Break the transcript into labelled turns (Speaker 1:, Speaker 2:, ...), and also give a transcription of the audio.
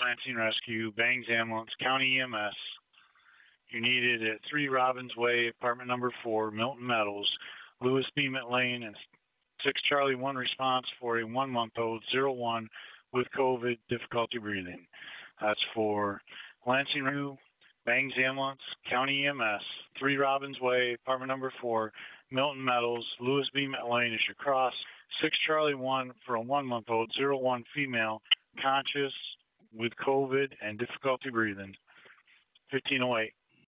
Speaker 1: Lansing Rescue, Bangs Ambulance, County EMS. You're needed at 3 Robbins Way, apartment number 4, Milton Meadows, Lewis Beeman Lane, and 6 Charlie 1 response for a 1-month-old 01 with COVID, difficulty breathing. That's for Lansing Rescue, Bangs Ambulance, County EMS, 3 Robbins Way, apartment number 4, Milton Meadows, Lewis Beeman Lane is your cross. 6 Charlie 1 for a 1-month-old 01 female, conscious with COVID and difficulty breathing. 1508.